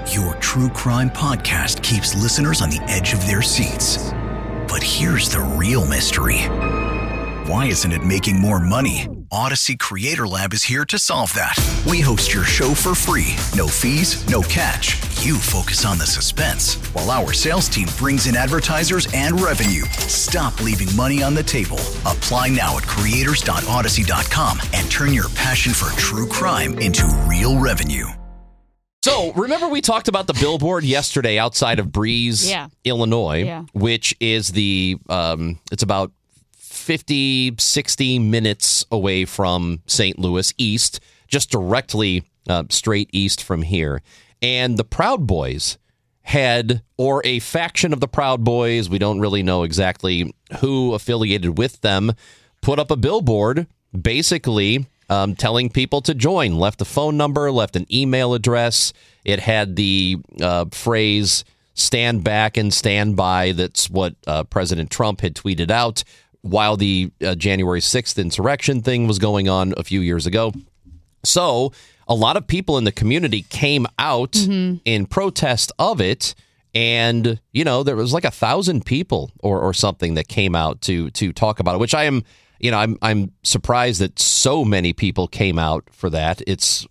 Your true crime podcast keeps listeners on the edge of their seats. But here's the real mystery. Why isn't it making more money? Odyssey Creator Lab is here to solve that. We host your show for free. No fees, no catch. You focus on the suspense, while our sales team brings in advertisers and revenue. Stop leaving money on the table. Apply now at creators.odyssey.com and turn your passion for true crime into real revenue. So, remember we talked about the billboard yesterday outside of Breeze, Illinois, which is it's about 50, 60 minutes away from St. Louis east, just directly straight east from here. And the Proud Boys or a faction of the Proud Boys, we don't really know exactly who affiliated with them, put up a billboard basically telling people to join, left a phone number, left an email address. It had the phrase, stand back and stand by. That's what President Trump had tweeted out while the January 6th insurrection thing was going on a few years ago. So a lot of people in the community came out in protest of it. And, there was like 1,000 people or something that came out to talk about it, which I'm surprised that so many people came out for that. It's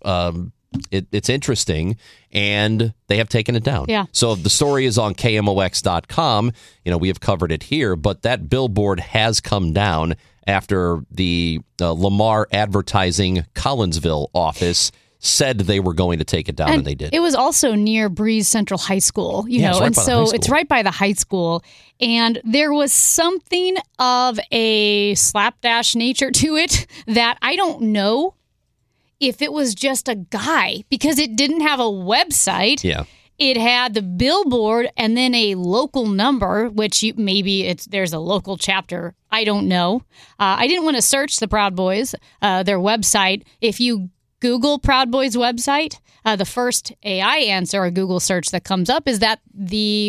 interesting, and they have taken it down. Yeah. So the story is on KMOX.com. We have covered it here, but that billboard has come down after the Lamar Advertising Collinsville office said they were going to take it down, and they did. It was also near Breeze Central High School, it's right by the high school. And there was something of a slapdash nature to it that I don't know if it was just a guy, because it didn't have a website. Yeah. It had the billboard and then a local number, which there's a local chapter. I don't know. I didn't want to search the Proud Boys, their website. If you Google Proud Boys website, the first AI answer or Google search that comes up is that the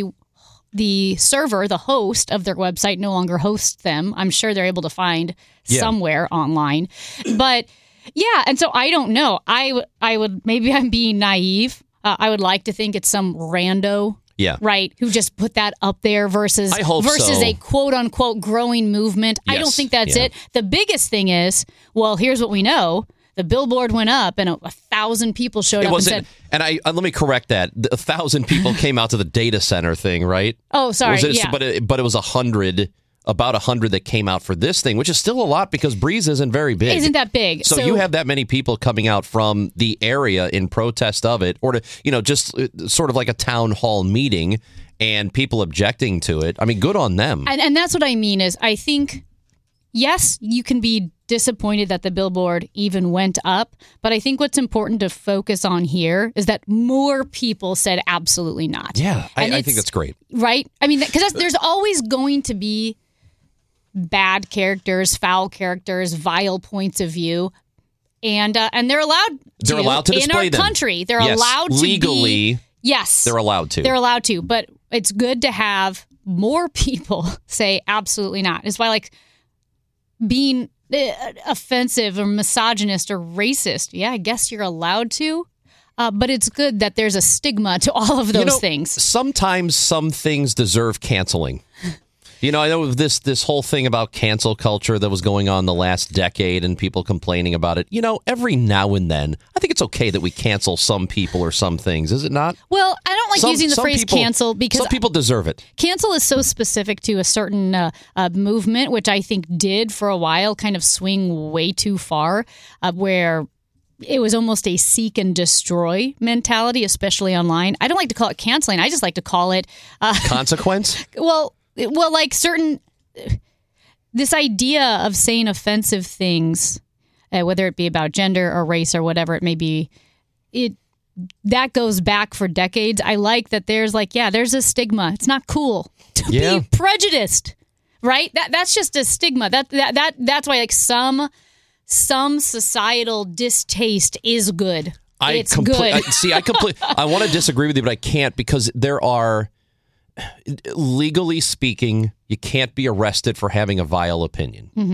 server, the host of their website, no longer hosts them. I'm sure they're able to find somewhere online. But yeah, and so I don't know. I would, maybe I'm being naive. I would like to think it's some rando. Yeah. Right. Who just put that up there versus a quote unquote growing movement. Yes. I don't think that's it. The biggest thing is, well, here's what we know. The billboard went up and 1,000 people showed up and said... And let me correct that. 1,000 people came out to the data center thing, right? Oh, sorry. But it was 100, about 100 that came out for this thing, which is still a lot because Breeze isn't very big. Isn't that big. So you have that many people coming out from the area in protest of it, or to, just sort of like a town hall meeting and people objecting to it. I mean, good on them. And that's what I mean is I think, yes, you can be disappointed that the billboard even went up, but I think what's important to focus on here is that more people said absolutely not. Yeah, I think that's great. Right? I mean, because there's always going to be bad characters, foul characters, vile points of view, and they're allowed to display in our country. They're allowed to legally. Yes, they're allowed to. They're allowed to, but it's good to have more people say absolutely not. It's why being offensive or misogynist or racist, yeah, I guess you're allowed to, but it's good that there's a stigma to all of those things. Sometimes some things deserve canceling. I know this whole thing about cancel culture that was going on the last decade and people complaining about it. Every now and then, I think it's okay that we cancel some people or some things, is it not? Well, I don't like using the phrase cancel because some people deserve it. Cancel is so specific to a certain movement, which I think did for a while kind of swing way too far, where it was almost a seek and destroy mentality, especially online. I don't like to call it canceling. I just like to call it consequence. Well, like this idea of saying offensive things, whether it be about gender or race or whatever it may be, that goes back for decades. I like that there's a stigma. It's not cool to be prejudiced, right? That's just a stigma. That's why some societal distaste is good. It's good. I want to disagree with you, but I can't because there are. Legally speaking, you can't be arrested for having a vile opinion. Mm-hmm.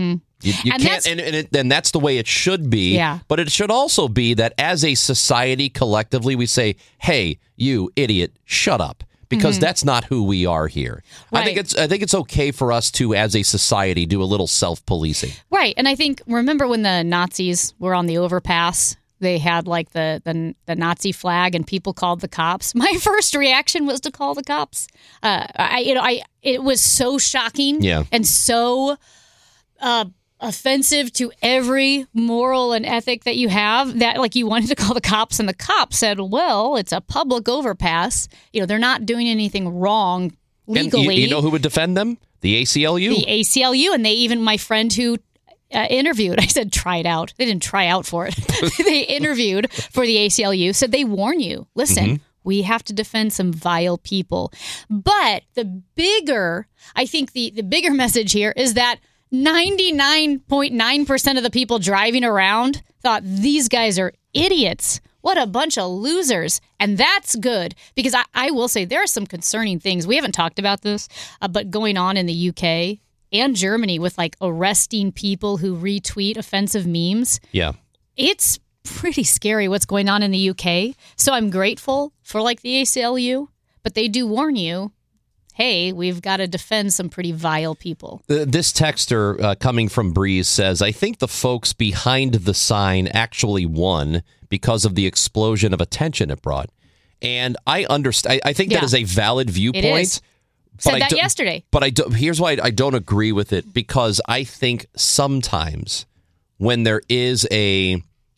You can't, and that's the way it should be. Yeah. But it should also be that as a society, collectively, we say, hey, you idiot, shut up. Because that's not who we are here. Right. I think it's okay for us to, as a society, do a little self-policing. Right. And I think, remember when the Nazis were on the overpass? They had like the Nazi flag and people called the cops. My first reaction was to call the cops. It was so shocking and so offensive to every moral and ethic that you have that like you wanted to call the cops, and the cops said, well, it's a public overpass. They're not doing anything wrong legally. And you know who would defend them? The ACLU. The ACLU. And they even, my friend who interviewed, I said, try it out. They didn't try out for it. They interviewed for the ACLU, said they warn you. Listen, we have to defend some vile people. But I think the bigger message here is that 99.9% of the people driving around thought these guys are idiots. What a bunch of losers. And that's good, because I will say there are some concerning things. We haven't talked about this, but going on in the UK and Germany with like arresting people who retweet offensive memes. Yeah. It's pretty scary what's going on in the UK. So I'm grateful for like the ACLU, but they do warn you, hey, we've got to defend some pretty vile people. This texter coming from Breeze says, I think the folks behind the sign actually won because of the explosion of attention it brought. And I understand. I think that is a valid viewpoint. It is. Said that yesterday. But here's why I don't agree with it, because I think sometimes when there is a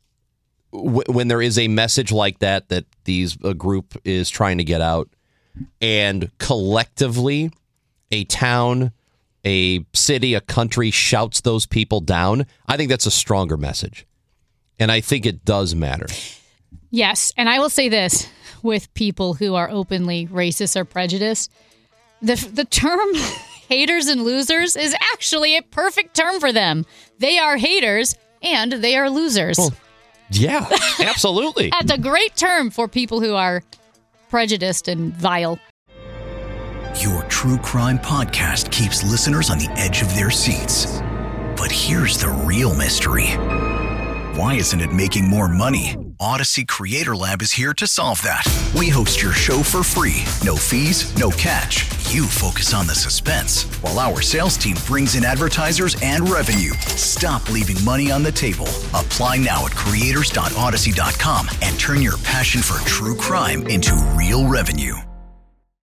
message like that a group is trying to get out, and collectively a town, a city, a country shouts those people down, I think that's a stronger message. And I think it does matter. Yes. And I will say this with people who are openly racist or prejudiced. The term haters and losers is actually a perfect term for them. They are haters and they are losers. Well, yeah, absolutely. That's a great term for people who are prejudiced and vile. Your true crime podcast keeps listeners on the edge of their seats. But here's the real mystery. Why isn't it making more money? Odyssey Creator Lab is here to solve that. We host your show for free. No fees, no catch. You focus on the suspense, while our sales team brings in advertisers and revenue. Stop leaving money on the table. Apply now at creators.odyssey.com and turn your passion for true crime into real revenue.